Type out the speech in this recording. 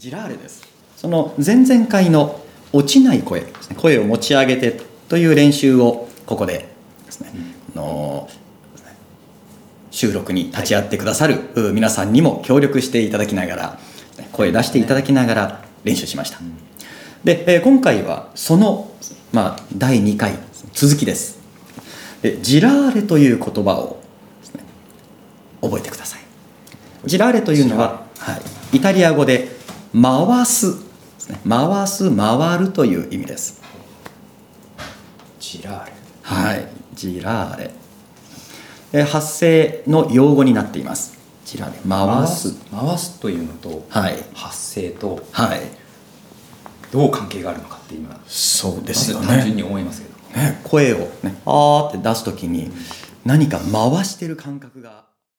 ジラーレです。その前々回の落ちない声ですね、声を持ち上げてという練習をここでですね、収録に立ち会ってくださる皆さんにも協力していただきながら、声出していただきながら練習しました。で、今回はその、第2回続きです。ジラーレという言葉をですね、覚えてください。ジラーレというのは、イタリア語で回すですね、回す、回るという意味です。 ジラーレ。 はい、ジラーレ。発声の用語になっています。ジラーレ、回す。 回すというのと、発声と、どう関係があるのかって今、 そうですよね。 単純に思いますけど。 声をね、あーって出すときに何か回してる感覚が